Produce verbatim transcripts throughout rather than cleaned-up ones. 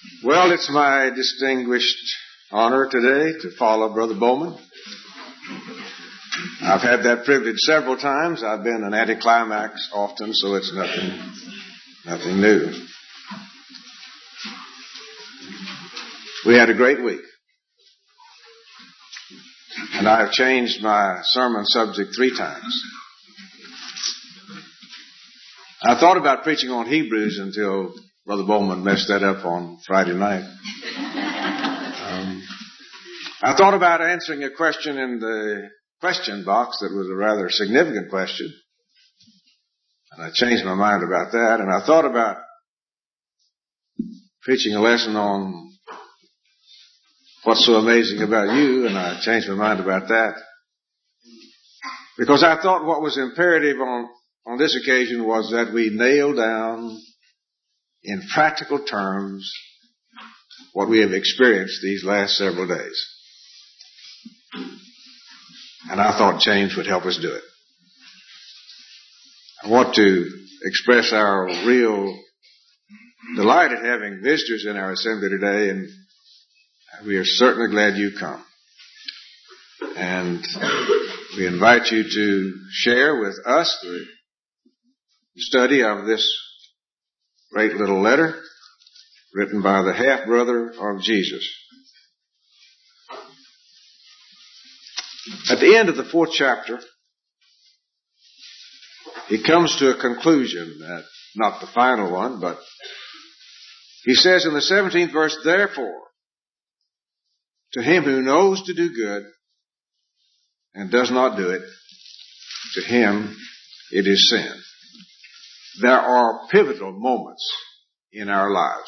Well, it's my distinguished honor today to follow Brother Bowman. I've had that privilege several times. I've been an anticlimax often, so it's nothing, nothing new. We had a great week. And I have changed my sermon subject three times. I thought about preaching on Hebrews until Brother Bowman messed that up on Friday night. Um, I thought about answering a question in the question box that was a rather significant question. And I changed my mind about that. And I thought about preaching a lesson on what's so amazing about you, and I changed my mind about that. Because I thought what was imperative on, on this occasion was that we nail down in practical terms what we have experienced these last several days. And I thought James would help us do it. I want to express our real delight at having visitors in our assembly today, and we are certainly glad you come. And we invite you to share with us the study of this great little letter written by the half-brother of Jesus. At the end of the fourth chapter, he comes to a conclusion, that not the final one, but he says in the seventeenth verse, "Therefore, to him who knows to do good and does not do it, to him it is sin." There are pivotal moments in our lives.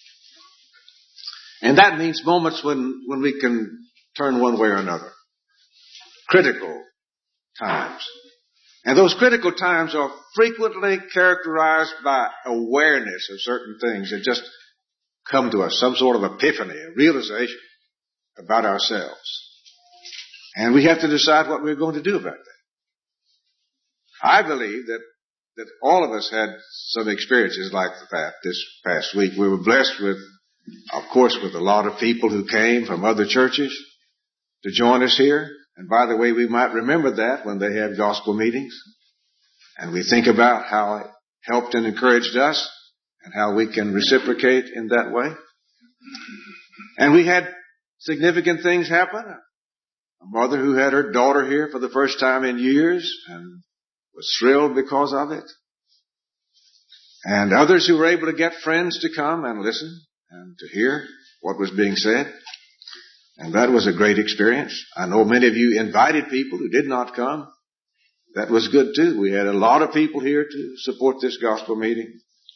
And that means moments when, when we can turn one way or another. Critical times. And those critical times are frequently characterized by awareness of certain things that just come to us, some sort of epiphany, a realization about ourselves. And we have to decide what we're going to do about that. I believe that that all of us had some experiences like that this past week. We were blessed with, of course, with a lot of people who came from other churches to join us here. And by the way, we might remember that when they had gospel meetings. And we think about how it helped and encouraged us and how we can reciprocate in that way. And we had significant things happen. A mother who had her daughter here for the first time in years and was thrilled because of it. And others who were able to get friends to come and listen and to hear what was being said. And that was a great experience. I know many of you invited people who did not come. That was good too. We had a lot of people here to support this gospel meeting.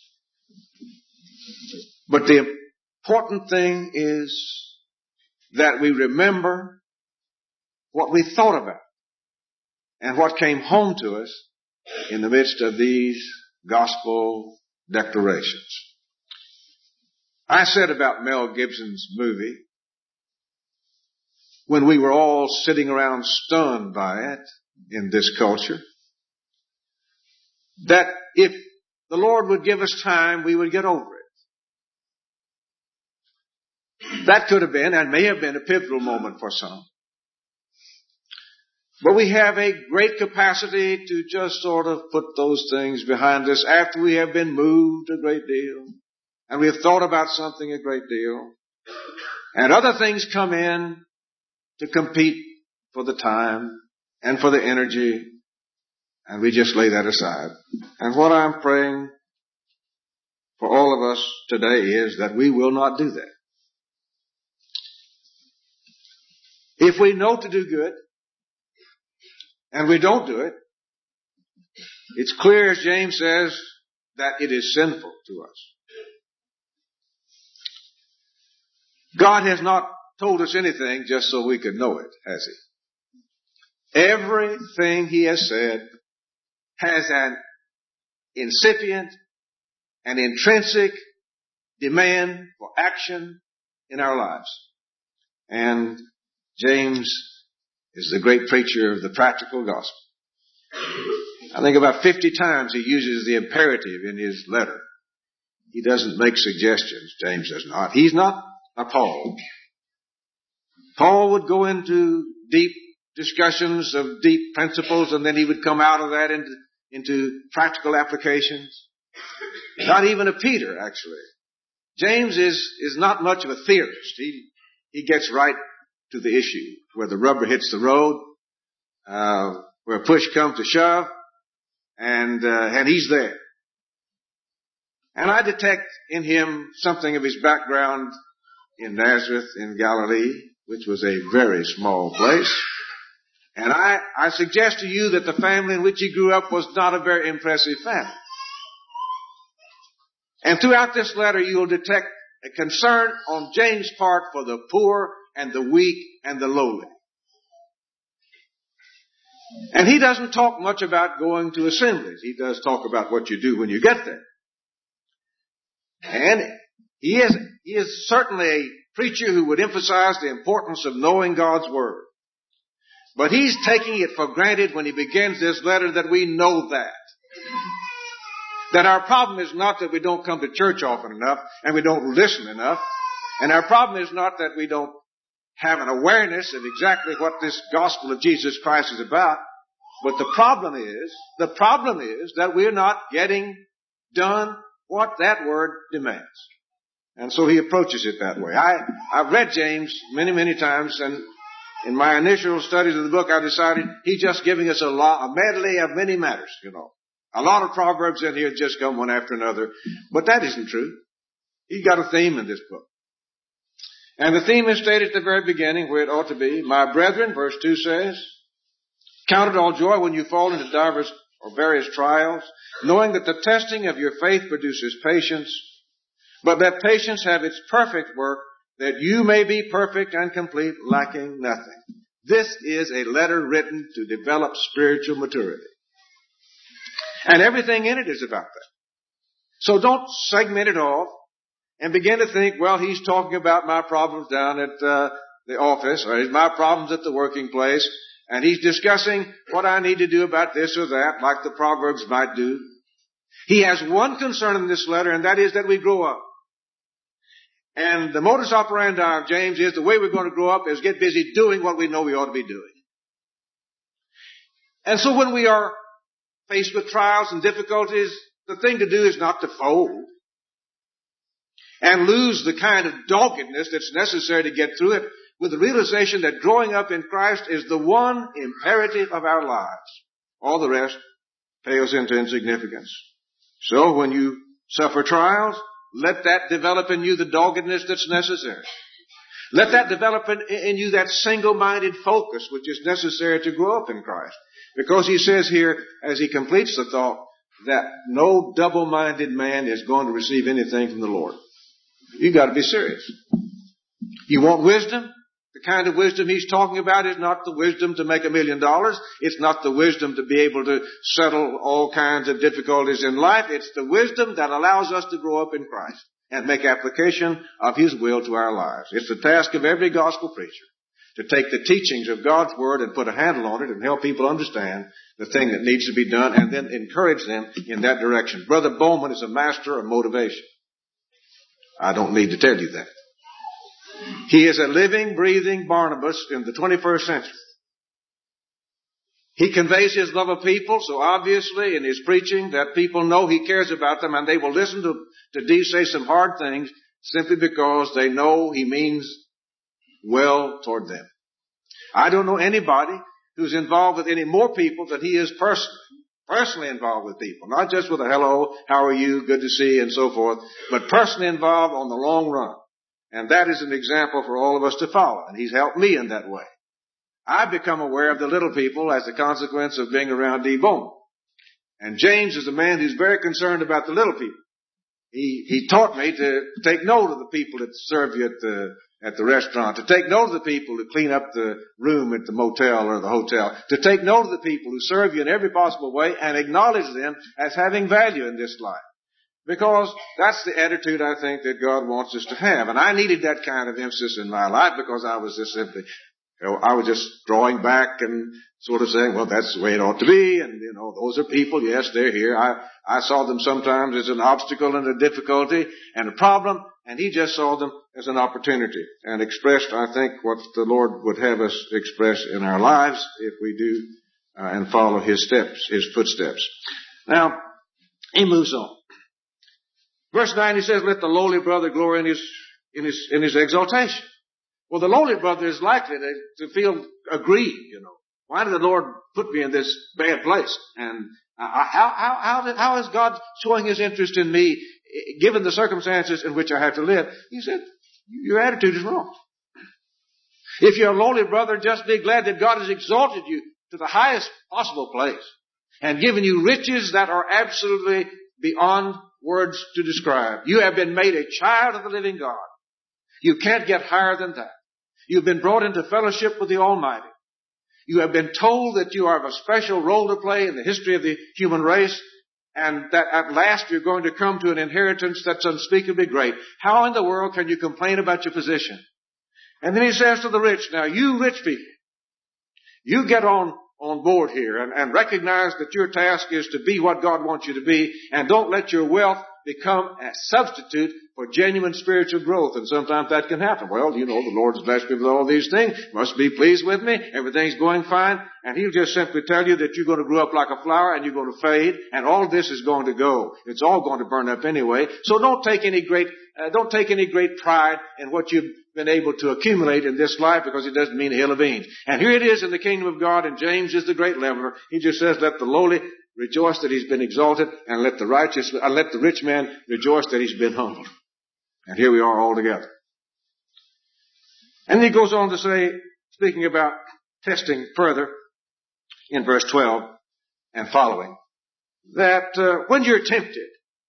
But the important thing is that we remember what we thought about and what came home to us in the midst of these gospel declarations. I said about Mel Gibson's movie, when we were all sitting around stunned by it in this culture, that if the Lord would give us time, we would get over it. That could have been and may have been a pivotal moment for some. But we have a great capacity to just sort of put those things behind us after we have been moved a great deal and we have thought about something a great deal and other things come in to compete for the time and for the energy, and we just lay that aside. And what I'm praying for all of us today is that we will not do that. If we know to do good and we don't do it, it's clear, as James says, that it is sinful to us. God has not told us anything just so we could know it, has he? Everything he has said has an incipient and intrinsic demand for action in our lives. And James is the great preacher of the practical gospel. I think about fifty times he uses the imperative in his letter. He doesn't make suggestions. James does not. He's not a Paul. Paul would go into deep discussions of deep principles, and then he would come out of that into, into practical applications. Not even a Peter, actually. James is, is not much of a theorist. He, he gets right to the issue, where the rubber hits the road, uh, where push comes to shove, and, uh, and he's there. And I detect in him something of his background in Nazareth in Galilee, which was a very small place. And I, I suggest to you that the family in which he grew up was not a very impressive family. And throughout this letter, you'll detect a concern on James' part for the poor and the weak and the lowly. And he doesn't talk much about going to assemblies. He does talk about what you do when you get there. And he is, he is certainly a preacher who would emphasize the importance of knowing God's Word. But he's taking it for granted when he begins this letter that we know that. That our problem is not that we don't come to church often enough and we don't listen enough. And our problem is not that we don't have an awareness of exactly what this gospel of Jesus Christ is about. But the problem is, the problem is that we're not getting done what that word demands. And so he approaches it that way. I, I've read James many, many times, and in my initial studies of the book, I decided he's just giving us a, lot, a medley of many matters, you know. A lot of proverbs in here just come one after another. But that isn't true. He's got a theme in this book. And the theme is stated at the very beginning where it ought to be. My brethren, verse two says, count it all joy when you fall into divers or various trials, knowing that the testing of your faith produces patience, but let patience have its perfect work, that you may be perfect and complete, lacking nothing. This is a letter written to develop spiritual maturity. And everything in it is about that. So don't segment it off and begin to think, well, he's talking about my problems down at uh, the office, or my problems at the working place, and he's discussing what I need to do about this or that, like the Proverbs might do. He has one concern in this letter, and that is that we grow up. And the modus operandi of James is the way we're going to grow up is get busy doing what we know we ought to be doing. And so when we are faced with trials and difficulties, the thing to do is not to fold and lose the kind of doggedness that's necessary to get through it, with the realization that growing up in Christ is the one imperative of our lives. All the rest pales into insignificance. So when you suffer trials, let that develop in you the doggedness that's necessary. Let that develop in, in you that single-minded focus which is necessary to grow up in Christ. Because he says here, as he completes the thought, that no double-minded man is going to receive anything from the Lord. You've got to be serious. You want wisdom? The kind of wisdom he's talking about is not the wisdom to make a million dollars. It's not the wisdom to be able to settle all kinds of difficulties in life. It's the wisdom that allows us to grow up in Christ and make application of his will to our lives. It's the task of every gospel preacher to take the teachings of God's Word and put a handle on it and help people understand the thing that needs to be done and then encourage them in that direction. Brother Bowman is a master of motivation. I don't need to tell you that. He is a living, breathing Barnabas in the twenty-first century. He conveys his love of people so obviously in his preaching that people know he cares about them, and they will listen to, to Dee say some hard things simply because they know he means well toward them. I don't know anybody who's involved with any more people than he is personally. Personally involved with people. Not just with a hello, how are you, good to see you, and so forth, but personally involved on the long run. And that is an example for all of us to follow. And he's helped me in that way. I've become aware of the little people as a consequence of being around Dee Bowman. And James is a man who's very concerned about the little people. He, he taught me to take note of the people that serve you at the, at the restaurant, to take note of the people who clean up the room at the motel or the hotel, to take note of the people who serve you in every possible way and acknowledge them as having value in this life. Because that's the attitude I think that God wants us to have. And I needed that kind of emphasis in my life because I was just simply You know, I was just drawing back and sort of saying, well, that's the way it ought to be. And, you know, those are people. Yes, they're here. I, I saw them sometimes as an obstacle and a difficulty and a problem. And he just saw them as an opportunity and expressed, I think, what the Lord would have us express in our lives if we do uh, and follow his steps, his footsteps. Now, he moves on. Verse nine, he says, let the lowly brother glory in his, in his, in his exaltation. Well, the lowly brother is likely to, to feel aggrieved, you know. Why did the Lord put me in this bad place? And uh, how, how, how, did, how is God showing his interest in me, given the circumstances in which I have to live? He said, your attitude is wrong. If you're a lowly brother, just be glad that God has exalted you to the highest possible place and given you riches that are absolutely beyond words to describe. You have been made a child of the living God. You can't get higher than that. You've been brought into fellowship with the Almighty. You have been told that you have a special role to play in the history of the human race, and that at last you're going to come to an inheritance that's unspeakably great. How in the world can you complain about your position? And then he says to the rich, now you rich people, you get on, on board here and, and recognize that your task is to be what God wants you to be, and don't let your wealth become a substitute for genuine spiritual growth. And sometimes that can happen. Well, you know, the Lord's blessed me with all these things. Must be pleased with me. Everything's going fine. And he'll just simply tell you that you're going to grow up like a flower and you're going to fade. And all this is going to go. It's all going to burn up anyway. So don't take any great, uh, don't take any great pride in what you've been able to accumulate in this life, because it doesn't mean a hill of beans. And here it is in the kingdom of God, and James is the great leveler. He just says, let the lowly rejoice that he's been exalted, and let the righteous, uh, let the rich man rejoice that he's been humbled. And here we are all together. And he goes on to say, speaking about testing further in verse twelve and following, that uh, when you're tempted,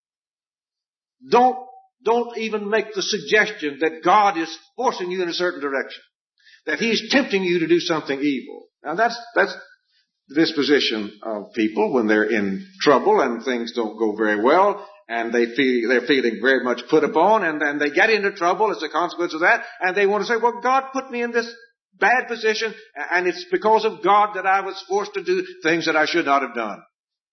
don't don't even make the suggestion that God is forcing you in a certain direction, that he's tempting you to do something evil. Now that's that's the disposition of people when they're in trouble and things don't go very well, and they feel they're feeling very much put upon, and then they get into trouble as a consequence of that, and they want to say, well, God put me in this bad position, and it's because of God that I was forced to do things that I should not have done.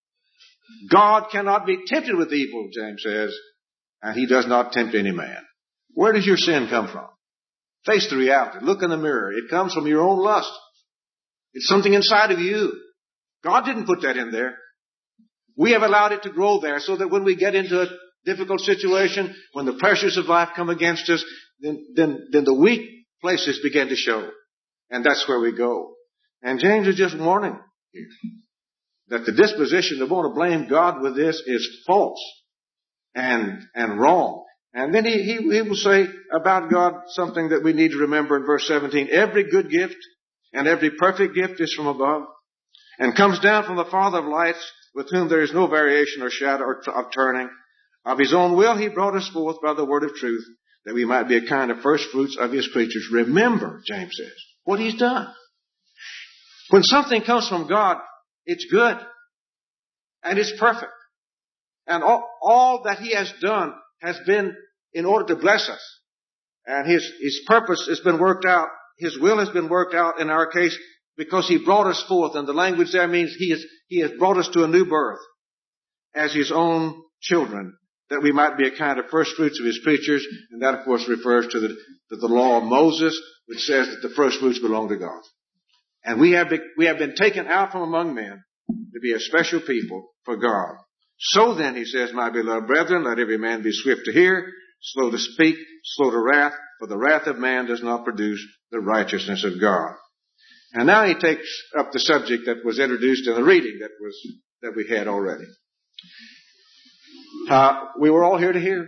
God cannot be tempted with evil, James says, and he does not tempt any man. Where does your sin come from? Face the reality. Look in the mirror. It comes from your own lust. It's something inside of you. God didn't put that in there. We have allowed it to grow there so that when we get into a difficult situation, when the pressures of life come against us, then, then, then the weak places begin to show. And that's where we go. And James is just warning here that the disposition to want to blame God with this is false and, and wrong. And then he, he, he will say about God something that we need to remember in verse seventeen. Every good gift and every perfect gift is from above and comes down from the Father of lights, with whom there is no variation or shadow of turning. Of his own will he brought us forth by the word of truth, that we might be a kind of first fruits of his creatures. Remember, James says, what he's done. When something comes from God, it's good and it's perfect. And all, all that he has done has been in order to bless us. And his, his purpose has been worked out. His will has been worked out in our case because he brought us forth. And the language there means he has, he has brought us to a new birth as his own children, that we might be a kind of first fruits of his creatures. And that, of course, refers to the, to the law of Moses, which says that the first fruits belong to God. And we have been, we have been taken out from among men to be a special people for God. So then, he says, my beloved brethren, let every man be swift to hear, slow to speak, slow to wrath, for the wrath of man does not produce the righteousness of God. And now he takes up the subject that was introduced in the reading that was that we had already. Uh, we were all here to hear.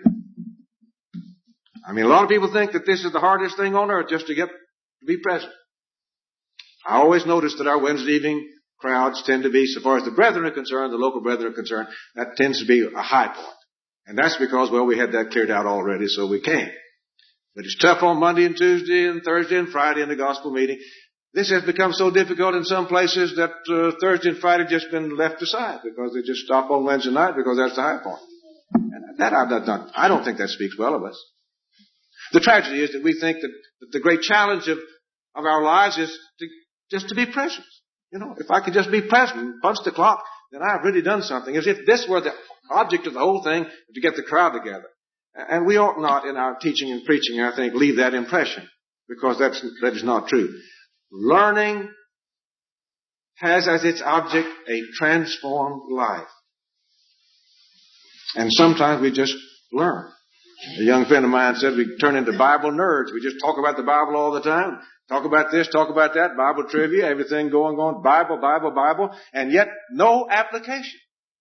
I mean, a lot of people think that this is the hardest thing on earth, just to get to be present. I always notice that our Wednesday evening crowds tend to be, so far as the brethren are concerned, the local brethren are concerned, that tends to be a high point. And that's because, well, we had that cleared out already, so we came. But it's tough on Monday and Tuesday and Thursday and Friday in the gospel meeting. This has become so difficult in some places that uh, Thursday and Friday have just been left aside because they just stop on Wednesday night because that's the high point. And that I've done. I don't think that speaks well of us. The tragedy is that we think that, that the great challenge of of our lives is to, just to be present. You know, if I could just be present and punch the clock, then I've really done something. As if this were the object of the whole thing, to get the crowd together. And we ought not, in our teaching and preaching, I think, leave that impression, because that's, that is not true. Learning has as its object a transformed life. And sometimes we just learn. A young friend of mine said we turn into Bible nerds. We just talk about the Bible all the time. Talk about this, talk about that, Bible trivia, everything going on, Bible, Bible, Bible, and yet no application.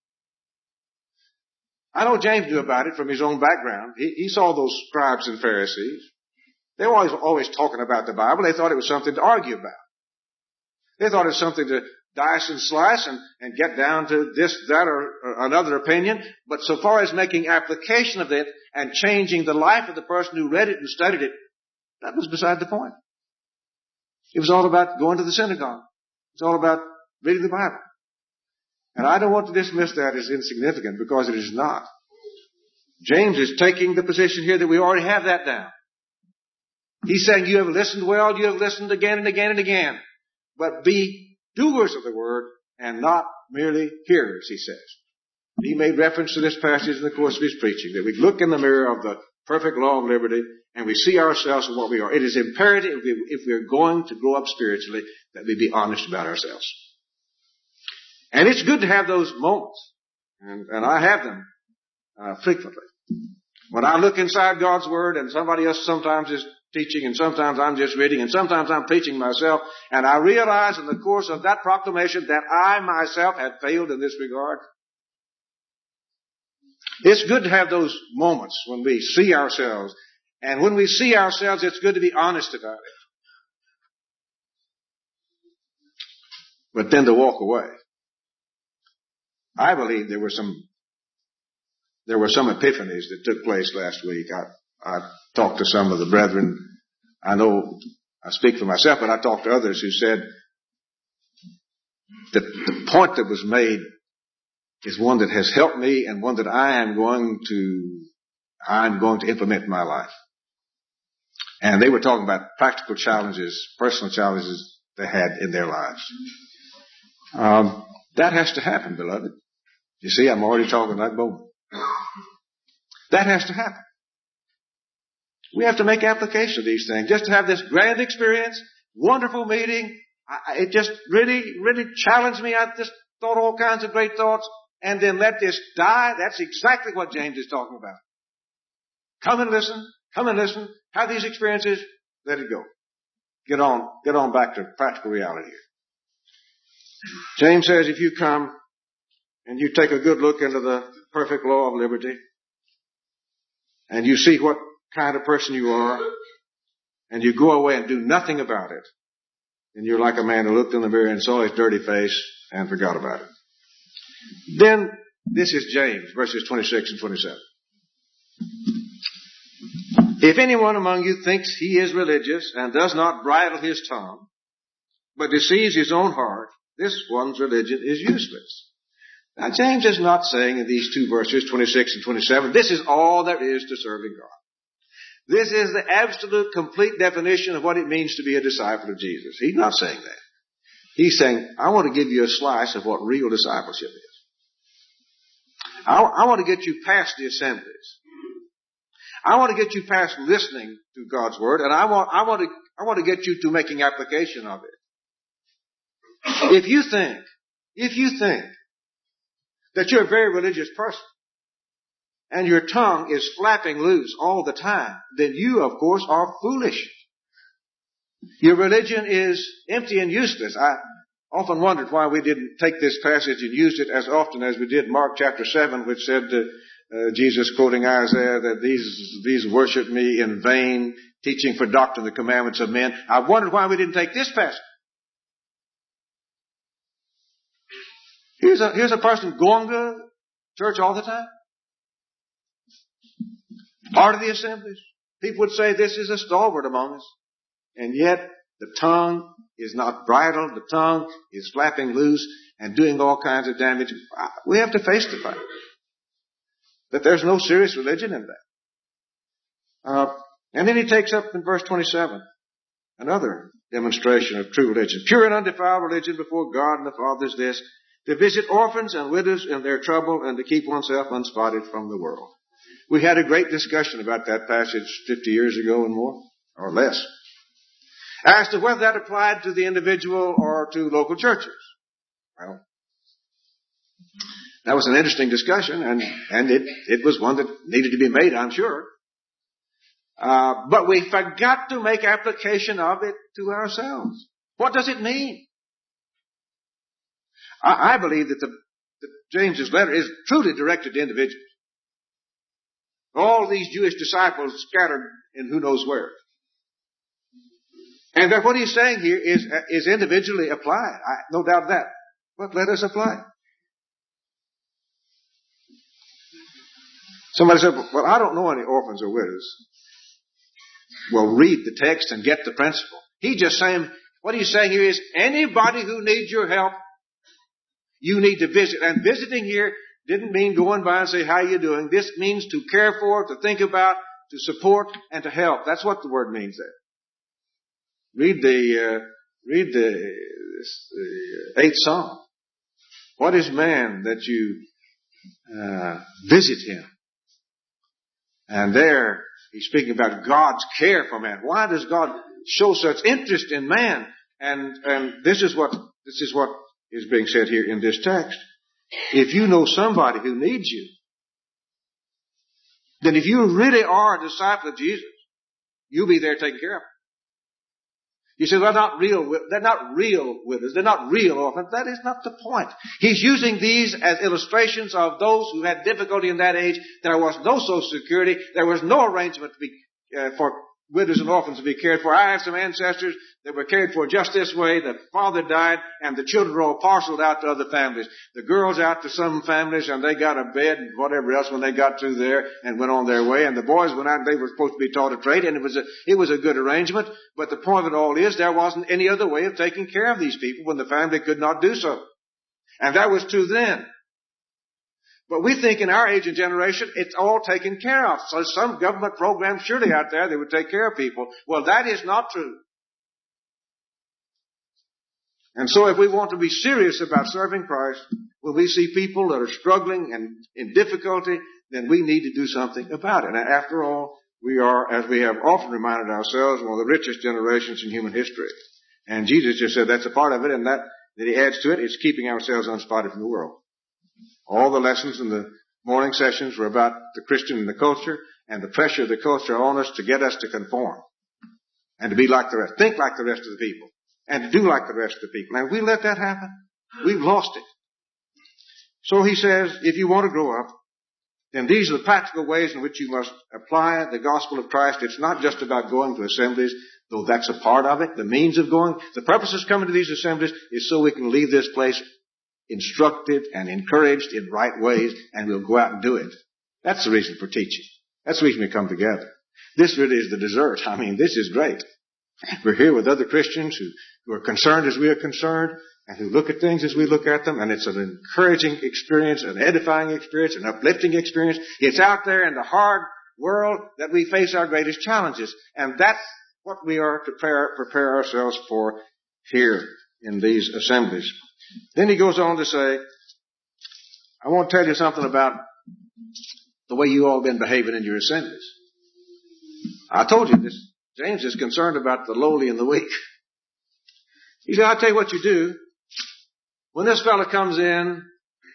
I know James knew about it from his own background. He, he saw those scribes and Pharisees. They were always, always talking about the Bible. They thought it was something to argue about. They thought it was something to dice and slice and, and get down to this, that, or, or another opinion. But so far as making application of it and changing the life of the person who read it and studied it, that was beside the point. It was all about going to the synagogue. It's all about reading the Bible. And I don't want to dismiss that as insignificant, because it is not. James is taking the position here that we already have that down. He's saying you have listened well, you have listened again and again and again. But be doers of the word and not merely hearers, he says. He made reference to this passage in the course of his preaching, that we look in the mirror of the perfect law of liberty and we see ourselves for what we are. It is imperative if, we, if we're going to grow up spiritually that we be honest about ourselves. And it's good to have those moments. And, and I have them uh, frequently. When I look inside God's Word, and somebody else sometimes is teaching, and sometimes I'm just reading, and sometimes I'm preaching myself, and I realize in the course of that proclamation that I myself have failed in this regard. It's good to have those moments when we see ourselves. And when we see ourselves, it's good to be honest about it. But then to walk away. I believe there were some, there were some epiphanies that took place last week. I, I talked to some of the brethren. I know I speak for myself, but I talked to others who said that the point that was made is one that has helped me and one that I am going to, I'm going to implement in my life. And they were talking about practical challenges, personal challenges they had in their lives. Um, that has to happen, beloved. You see, I'm already talking like Bowman. That has to happen. We have to make application of these things. Just to have this grand experience, wonderful meeting, I, it just really, really challenged me. I just thought all kinds of great thoughts, and then let this die. That's exactly what James is talking about. Come and listen. Come and listen. Have these experiences. Let it go. Get on, get on back to practical reality here. James says if you come and you take a good look into the perfect law of liberty, and you see what kind of person you are, and you go away and do nothing about it, then you're like a man who looked in the mirror and saw his dirty face and forgot about it. Then, this is James, verses twenty-six and twenty-seven. If anyone among you thinks he is religious and does not bridle his tongue, but deceives his own heart, this one's religion is useless. Now, James is not saying in these two verses, twenty-six and twenty-seven, this is all there is to serving God. This is the absolute, complete definition of what it means to be a disciple of Jesus. He's not saying that. He's saying, I want to give you a slice of what real discipleship is. I, I want to get you past the assemblies. I want to get you past listening to God's Word, and I want, I want to, I want to get you to making application of it. If you think, if you think that you're a very religious person, and your tongue is flapping loose all the time, then you, of course, are foolish. Your religion is empty and useless. I often wondered why we didn't take this passage and use it as often as we did Mark chapter seven, which said, uh, uh, Jesus quoting Isaiah, that these, these worship me in vain, teaching for doctrine the commandments of men. I wondered why we didn't take this passage. Here's a, here's a person going to church all the time. Part of the assemblies. People would say this is a stalwart among us. And yet the tongue is not bridled. The tongue is flapping loose and doing all kinds of damage. We have to face the fact that there's no serious religion in that. Uh, and then he takes up in verse twenty-seven another demonstration of true religion. Pure and undefiled religion before God and the Father is this: to visit orphans and widows in their trouble and to keep oneself unspotted from the world. We had a great discussion about that passage fifty years ago and more, or less, as to whether that applied to the individual or to local churches. Well, that was an interesting discussion, and, and it, it was one that needed to be made, I'm sure. Uh, but we forgot to make application of it to ourselves. What does it mean? I, I believe that, the, that James's letter is truly directed to individuals. All these Jewish disciples scattered in who knows where. And that what he's saying here is, is individually applied. I, no doubt of that. But let us apply it. Somebody said, well, I don't know any orphans or widows. Well, read the text and get the principle. He's just saying, what he's saying here is, anybody who needs your help, you need to visit. And visiting here didn't mean going by and say, how are you doing? This means to care for, to think about, to support, and to help. That's what the word means there. Read the, uh, read the, the eighth Psalm. What is man that you uh, visit him? And there, he's speaking about God's care for man. Why does God show such interest in man? And, and this is what, this is what is being said here in this text. If you know somebody who needs you, then if you really are a disciple of Jesus, you'll be there taking care of them. You say, they're not real, they're not real widows, they're not real orphans. That is not the point. He's using these as illustrations of those who had difficulty in that age. There was no Social Security. There was no arrangement to be, uh, for widows and orphans to be cared for. I have some ancestors that were cared for just this way. The father died and the children were all parceled out to other families. The girls out to some families and they got a bed and whatever else when they got through there and went on their way. And the boys went out and they were supposed to be taught a trade, and it was a, it was a good arrangement. But the point of it all is there wasn't any other way of taking care of these people when the family could not do so. And that was true then. But we think in our age and generation, it's all taken care of. So some government program surely out there, they would take care of people. Well, that is not true. And so if we want to be serious about serving Christ, when we see people that are struggling and in difficulty, then we need to do something about it. And after all, we are, as we have often reminded ourselves, one of the richest generations in human history. And Jesus just said that's a part of it, and that, that he adds to it is keeping ourselves unspotted from the world. All the lessons in the morning sessions were about the Christian and the culture, and the pressure of the culture on us to get us to conform and to be like the rest, think like the rest of the people, and to do like the rest of the people. And if we let that happen, we've lost it. So he says, if you want to grow up, then these are the practical ways in which you must apply the gospel of Christ. It's not just about going to assemblies, though that's a part of it, the means of going. The purpose of coming to these assemblies is so we can leave this place instructed and encouraged in right ways, and we'll go out and do it. That's the reason for teaching. That's the reason we come together. This really is the dessert. I mean, this is great. We're here with other Christians who, who are concerned as we are concerned, and who look at things as we look at them, and it's an encouraging experience, an edifying experience, an uplifting experience. It's out there in the hard world that we face our greatest challenges, and that's what we are to prepare, prepare ourselves for here in these assemblies. Then he goes on to say, I want to tell you something about the way you all have been behaving in your assemblies. I told you this. James is concerned about the lowly and the weak. He said, I'll tell you what you do. When this fellow comes in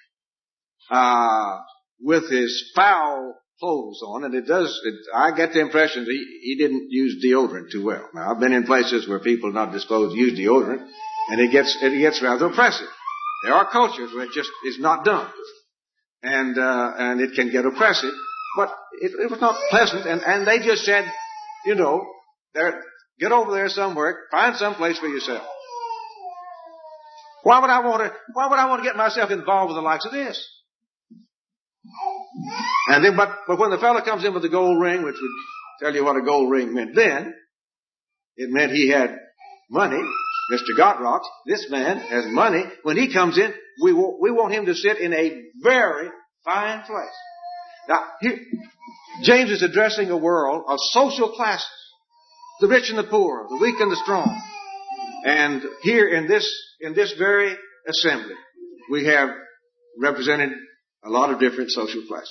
uh with his foul clothes on, and it does, it, I get the impression that he, he didn't use deodorant too well. Now, I've been in places where people are not disposed to use deodorant, and it gets it gets rather oppressive. There are cultures where it just is not done, and uh and it can get oppressive. But it, it was not pleasant, and and they just said, you know, there, get over there somewhere, find some place for yourself. Why would I want to? Why would I want to get myself involved with the likes of this? And then, but but when the fellow comes in with the gold ring, which would tell you what a gold ring meant then, it meant he had money. Mister Gottrock, this man has money. When he comes in, we want, we want him to sit in a very fine place. Now, here, James is addressing a world of social classes. The rich and the poor, the weak and the strong. And here in this, in this very assembly, we have represented a lot of different social classes.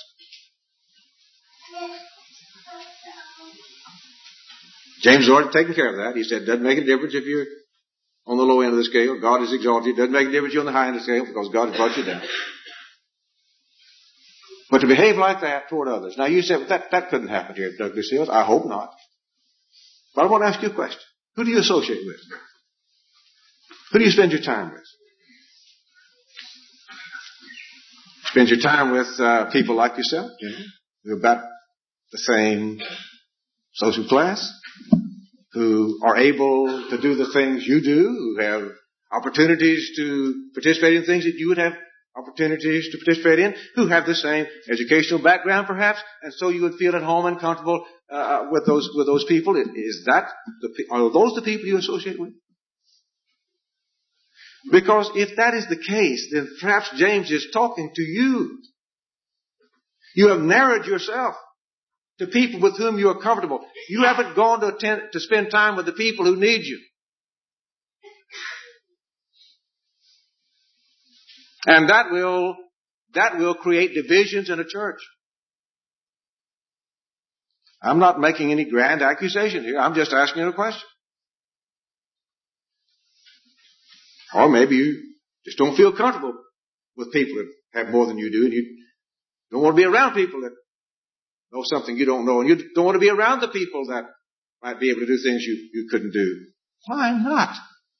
James has already taken care of that. He said, it doesn't make a difference if you're on the low end of the scale. God is exalted. It doesn't make a difference if you're on the high end of the scale because God has brought you down. But to behave like that toward others. Now you said, well, that, that couldn't happen here at Douglas Hills. I hope not. But I want to ask you a question. Who do you associate with? Who do you spend your time with? Spend your time with uh, people like yourself, you know, who are about the same social class, who are able to do the things you do, who have opportunities to participate in things that you would have opportunities to participate in, who have the same educational background perhaps, and so you would feel at home and comfortable uh, with those with those people. Is that the, are those the people you associate with? Because if that is the case, then perhaps James is talking to you. You have narrowed yourself to people with whom you are comfortable. You haven't gone to attend, to spend time with the people who need you. And that will, that will create divisions in a church. I'm not making any grand accusation here. I'm just asking you a question. Or maybe you just don't feel comfortable with people that have more than you do, and you don't want to be around people that know something you don't know, and you don't want to be around the people that might be able to do things you, you couldn't do. Why not?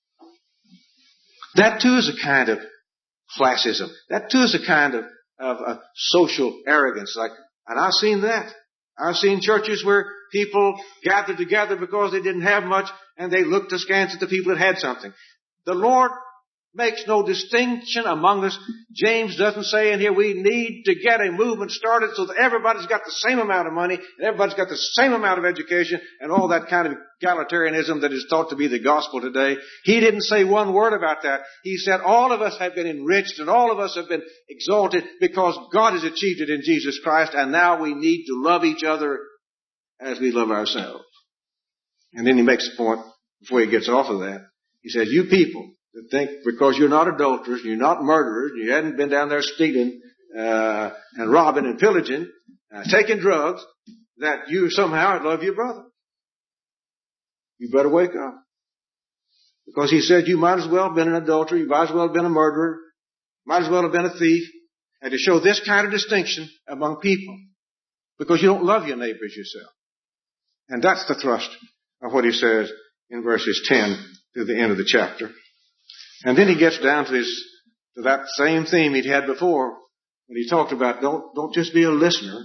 That too is a kind of classism. That too is a kind of, of uh, social arrogance. Like, and I've seen that. I've seen churches where people gathered together because they didn't have much, and they looked askance at the people that had something. The Lord makes no distinction among us. James doesn't say in here we need to get a movement started so that everybody's got the same amount of money and everybody's got the same amount of education and all that kind of egalitarianism that is thought to be the gospel today. He didn't say one word about that. He said all of us have been enriched and all of us have been exalted because God has achieved it in Jesus Christ, and now we need to love each other as we love ourselves. And then he makes a point before he gets off of that. He says, you people that think because you're not adulterers, you're not murderers, you hadn't been down there stealing uh, and robbing and pillaging, uh, taking drugs, that you somehow love your brother. You better wake up. Because he said you might as well have been an adulterer, you might as well have been a murderer, might as well have been a thief, and to show this kind of distinction among people because you don't love your neighbor as yourself. And that's the thrust of what he says in verses ten to the end of the chapter. And then he gets down to his, to that same theme he'd had before when he talked about don't, don't just be a listener.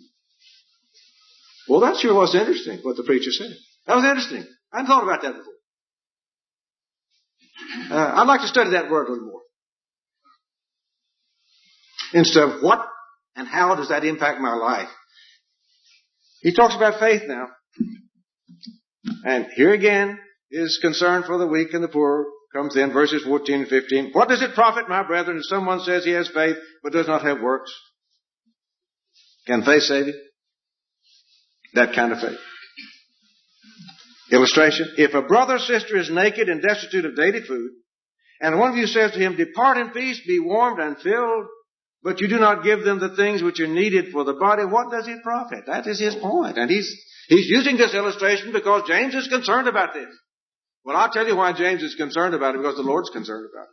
Well, that sure was interesting, what the preacher said. That was interesting. I hadn't thought about that before. Uh, I'd like to study that word a little more. Instead of what and how does that impact my life? He talks about faith now. And here again, his concern for the weak and the poor comes in verses fourteen and fifteen. What does it profit, my brethren, if someone says he has faith but does not have works? Can faith save him? That kind of faith. Illustration. If a brother or sister is naked and destitute of daily food, and one of you says to him, depart in peace, be warmed and filled, but you do not give them the things which are needed for the body, what does it profit? That is his point. And he's, he's using this illustration because James is concerned about this. Well, I'll tell you why James is concerned about it, because the Lord's concerned about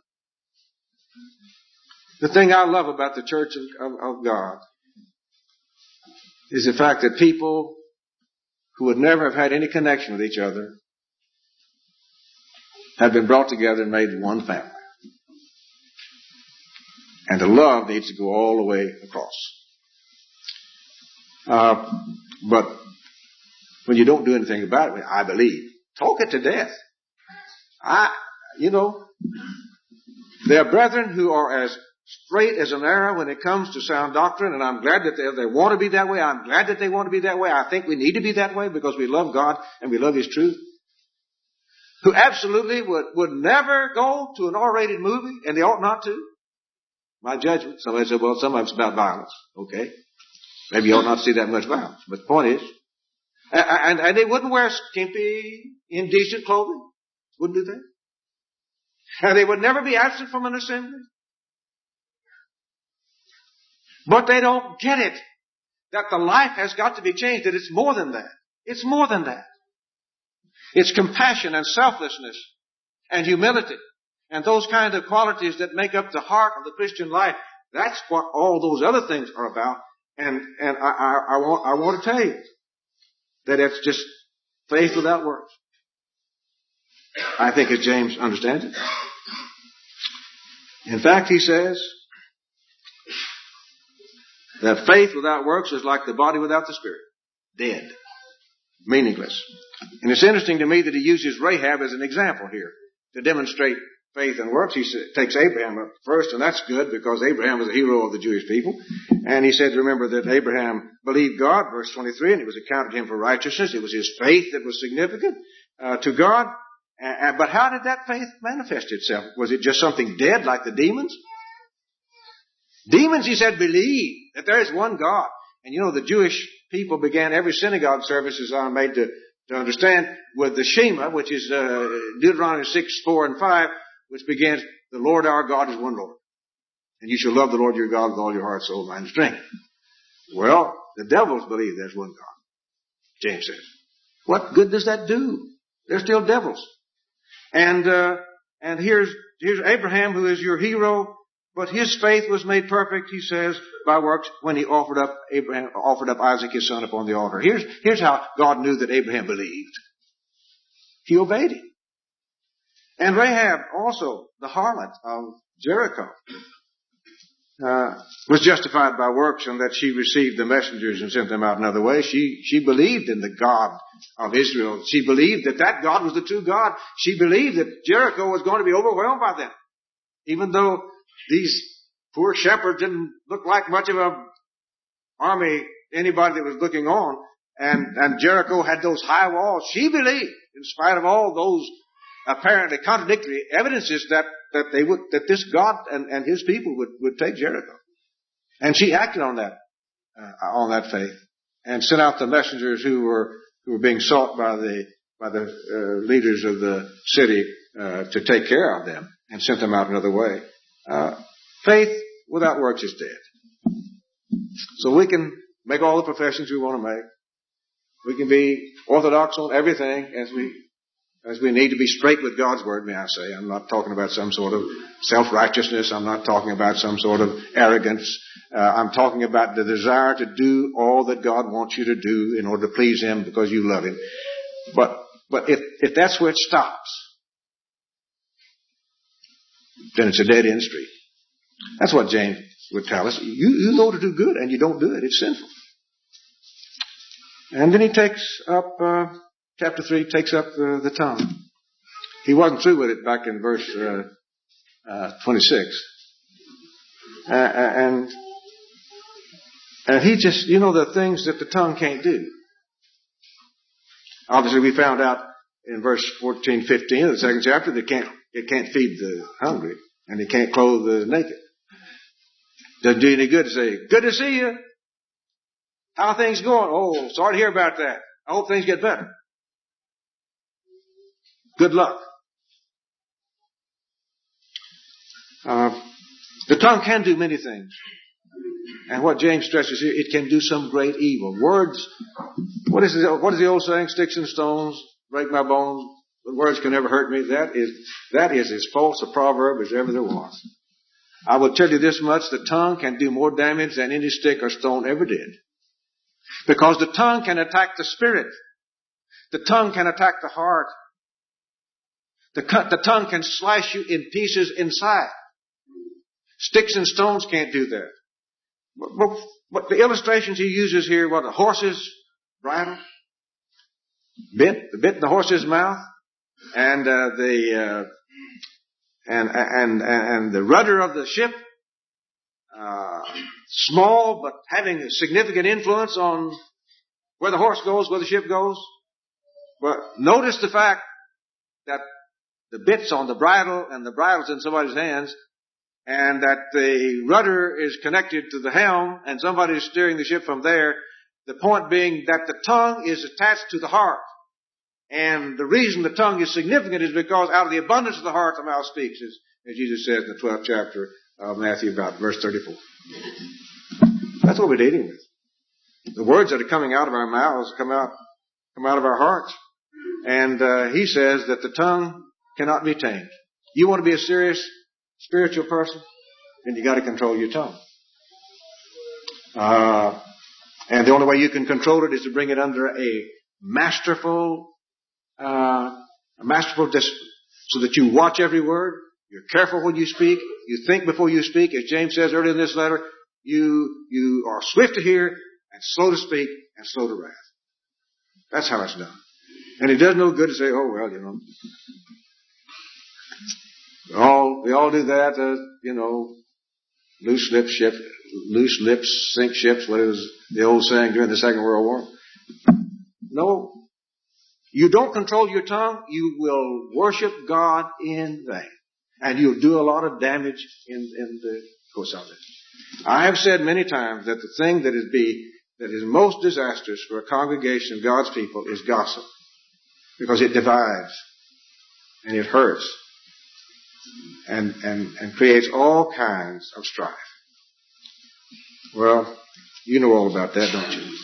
it. The thing I love about the church of, of, of God is the fact that people who would never have had any connection with each other have been brought together and made one family. And the love needs to go all the way across. Uh, but when you don't do anything about it, I believe, talk it to death. I, you know, there are brethren who are as straight as an arrow when it comes to sound doctrine, and I'm glad that they, they want to be that way. I'm glad that they want to be that way. I think we need to be that way because we love God and we love His truth. Who absolutely would, would never go to an R-rated movie, and they ought not to. My judgment. Somebody said, well, some of it's about violence. Okay. Maybe you ought not see that much violence. But the point is, and, and, and they wouldn't wear skimpy, indecent clothing. Wouldn't do that. And they would never be absent from an assembly. But they don't get it. That the life has got to be changed. That it's more than that. It's more than that. It's compassion and selflessness and humility. And those kind of qualities that make up the heart of the Christian life. That's what all those other things are about. And, and I, I, I want, I want to tell you that it's just faith without works. I think as James understands it. In fact, he says that faith without works is like the body without the spirit. Dead. Meaningless. And it's interesting to me that he uses Rahab as an example here to demonstrate faith and works. He takes Abraham up first, and that's good because Abraham was a hero of the Jewish people. And he said, remember that Abraham believed God, verse twenty-three, and it was accounted to him for righteousness. It was his faith that was significant uh, to God. Uh, but how did that faith manifest itself? Was it just something dead like the demons? Demons, he said, believe that there is one God. And you know, the Jewish people began every synagogue service, as I made to, to understand, with the Shema, which is uh, Deuteronomy six, four, and five, which begins, the Lord our God is one Lord. And you shall love the Lord your God with all your heart, soul, mind, and strength. Well, the devils believe there's one God, James says. What good does that do? They're still devils. And uh, and here's here's Abraham, who is your hero, but his faith was made perfect, he says, by works when he offered up Abraham offered up Isaac his son upon the altar. Here's here's how God knew that Abraham believed. He obeyed him. And Rahab also, the harlot of Jericho, uh, was justified by works in that she received the messengers and sent them out another way. She, she believed in the God of Israel. She believed that that God was the true God. She believed that Jericho was going to be overwhelmed by them. Even though these poor shepherds didn't look like much of a army, anybody that was looking on, and, and Jericho had those high walls. She believed, in spite of all those apparently contradictory evidences, that, that they would, that this God and, and his people would, would take Jericho. And she acted on that, uh, on that faith, and sent out the messengers who were, who were being sought by the, by the, uh, leaders of the city, uh, to take care of them, and sent them out another way. Uh, faith without works is dead. So we can make all the professions we want to make. We can be orthodox on everything as we, as we need to be straight with God's Word, may I say. I'm not talking about some sort of self-righteousness. I'm not talking about some sort of arrogance. Uh, I'm talking about the desire to do all that God wants you to do in order to please Him because you love Him. But, but if, if that's where it stops, then it's a dead-end street. That's what James would tell us. You, you know to do good and you don't do it. It's sinful. And then he takes up, uh, chapter three takes up the, the tongue. He wasn't through with it back in verse uh, uh, twenty-six. Uh, and and he just, you know, the things that the tongue can't do. Obviously, we found out in verse fourteen, fifteen of the second chapter that it can't, it can't feed the hungry and it can't clothe the naked. Doesn't do any good to say, good to see you. How are things going? Oh, sorry to hear about that. I hope things get better. Good luck. Uh, the tongue can do many things. And what James stresses here, it can do some great evil. Words, what is, the, what is the old saying? Sticks and stones break my bones, but words can never hurt me. That is, that is as false a proverb as ever there was. I will tell you this much, the tongue can do more damage than any stick or stone ever did. Because the tongue can attack the spirit. The tongue can attack the heart. The, the tongue can slice you in pieces inside. Sticks and stones can't do that. But, but, but the illustrations he uses here, what, a horse's bridle, bit, the bit in the horse's mouth, and uh, the uh, and, and and the rudder of the ship, uh, small but having a significant influence on where the horse goes, where the ship goes. But notice the fact that the bit's on the bridle and the bridle's in somebody's hands, and that the rudder is connected to the helm and somebody is steering the ship from there. The point being that the tongue is attached to the heart. And the reason the tongue is significant is because out of the abundance of the heart the mouth speaks, as, as Jesus says in the twelfth chapter of Matthew, about verse thirty-four. That's what we're dealing with. The words that are coming out of our mouths come out, come out of our hearts. And uh, he says that the tongue cannot be tamed. You want to be a serious spiritual person? Then you got to control your tongue. Uh, and the only way you can control it is to bring it under a masterful, uh, a masterful discipline, so that you watch every word. You're careful when you speak. You think before you speak. As James says earlier in this letter, you you are swift to hear and slow to speak and slow to wrath. That's how it's done. And it does no good to say, "Oh well, you know." We all, we all do that, uh, you know, loose lips, ship, loose lips sink ships, what is the old saying during the Second World War? No. You don't control your tongue, you will worship God in vain. And you'll do a lot of damage in, in the course of it. I have said many times that the thing that is be, that is most disastrous for a congregation of God's people is gossip. Because it divides. And it hurts. And, and, and creates all kinds of strife. Well, you know all about that, don't you?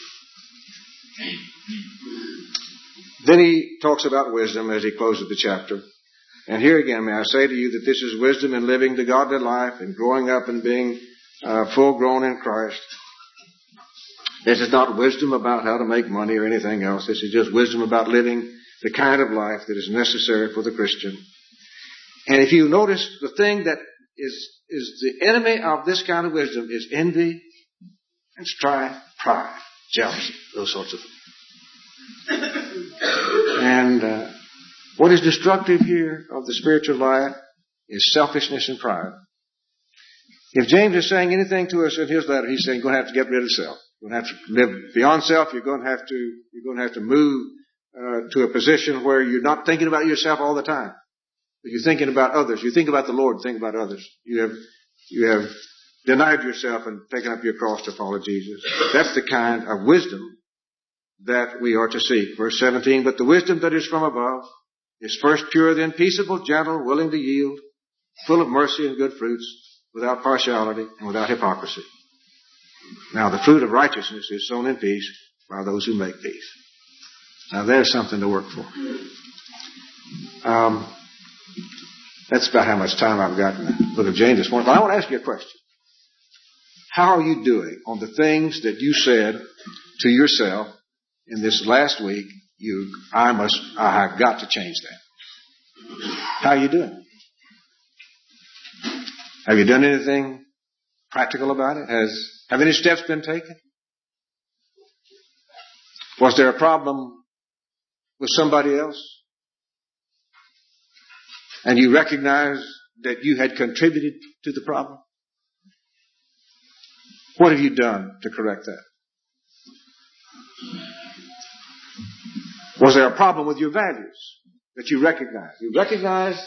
Then he talks about wisdom as he closes the chapter. And here again, may I say to you that this is wisdom in living the godly life and growing up and being uh, full grown in Christ. This is not wisdom about how to make money or anything else. This is just wisdom about living the kind of life that is necessary for the Christian. And if you notice, the thing that is, is the enemy of this kind of wisdom is envy and strife, pride, jealousy, those sorts of things. And uh, what is destructive here of the spiritual life is selfishness and pride. If James is saying anything to us in his letter, he's saying you're going to have to get rid of self. You're going to have to live beyond self. You're going to have to, you're going to have to move uh, to a position where you're not thinking about yourself all the time. But you're thinking about others. You think about the Lord, think about others. You have, you have denied yourself and taken up your cross to follow Jesus. That's the kind of wisdom that we are to seek. Verse seventeen, but the wisdom that is from above is first pure, then peaceable, gentle, willing to yield, full of mercy and good fruits, without partiality and without hypocrisy. Now the fruit of righteousness is sown in peace by those who make peace. Now there's something to work for. Um, That's about how much time I've got in the book of James this morning. But I want to ask you a question. How are you doing on the things that you said to yourself in this last week? You, I must, I have got to change that. How are you doing? Have you done anything practical about it? Has, have any steps been taken? Was there a problem with somebody else? And you recognize that you had contributed to the problem? What have you done to correct that? Was there a problem with your values that you recognize? You recognize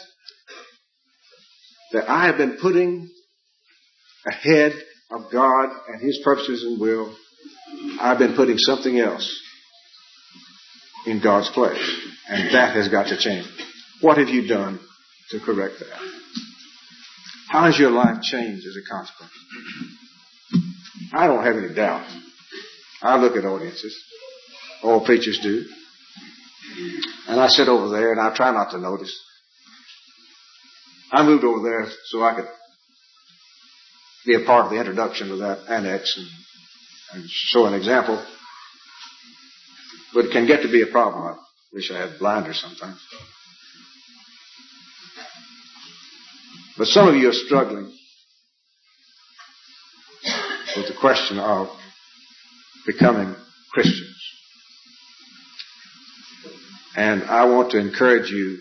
that I have been putting ahead of God and His purposes and will, I've been putting something else in God's place. And that has got to change. What have you done to correct that? How has your life changed as a consequence? I don't have any doubt. I look at audiences. All preachers do. And I sit over there and I try not to notice. I moved over there so I could be a part of the introduction of that annex and, and show an example. But it can get to be a problem. I wish I had blinders sometimes. But some of you are struggling with the question of becoming Christians. And I want to encourage you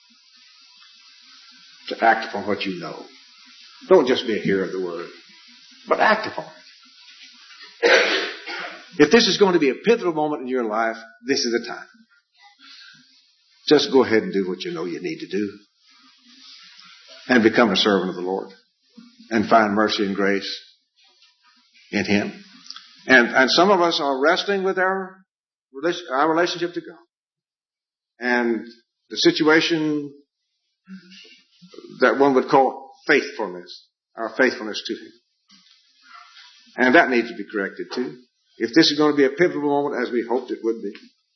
to act upon what you know. Don't just be a hearer of the word, but act upon it. If this is going to be a pivotal moment in your life, this is the time. Just go ahead and do what you know you need to do. And become a servant of the Lord. And find mercy and grace in Him. And, and some of us are wrestling with our, our relationship to God. and the situation that one would call faithfulness, our faithfulness to Him. And that needs to be corrected too. If this is going to be a pivotal moment, as we hoped it would be.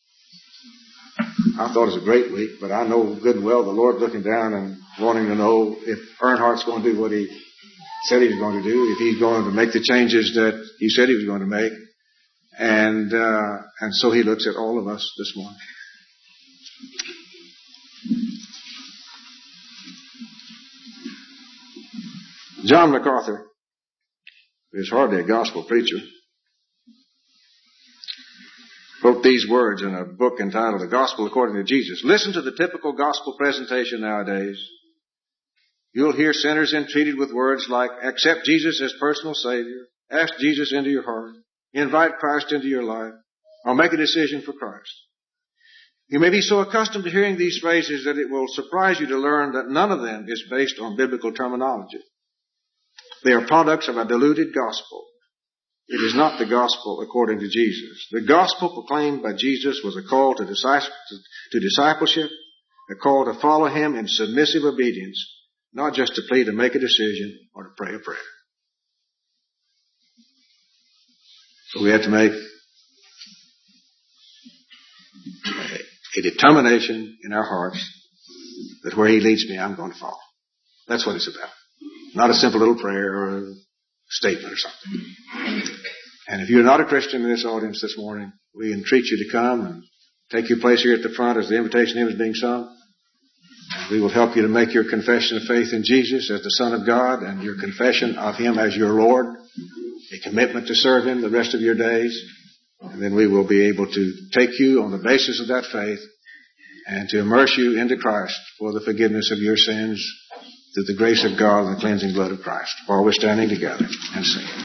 I thought it was a great week, but I know good and well the Lord looking down and wanting to know if Earnhardt's going to do what he said he was going to do, if he's going to make the changes that he said he was going to make. And, uh, and so he looks at all of us this morning. John MacArthur is hardly a gospel preacher. Wrote these words in a book entitled The Gospel According to Jesus. Listen to the typical gospel presentation nowadays. You'll hear sinners entreated with words like, accept Jesus as personal Savior, ask Jesus into your heart, invite Christ into your life, or make a decision for Christ. You may be so accustomed to hearing these phrases that it will surprise you to learn that none of them is based on biblical terminology. They are products of a diluted gospel. It is not the gospel according to Jesus. The gospel proclaimed by Jesus was a call to discipleship, a call to follow Him in submissive obedience, not just to plead to make a decision or to pray a prayer. So we have to make a determination in our hearts that where He leads me, I'm going to follow. That's what it's about. Not a simple little prayer or a statement or something. And if you're not a Christian in this audience this morning, we entreat you to come and take your place here at the front as the invitation hymn is being sung. We will help you to make your confession of faith in Jesus as the Son of God and your confession of Him as your Lord, a commitment to serve Him the rest of your days. And then we will be able to take you on the basis of that faith and to immerse you into Christ for the forgiveness of your sins through the grace of God and the cleansing blood of Christ. While we're standing together and singing.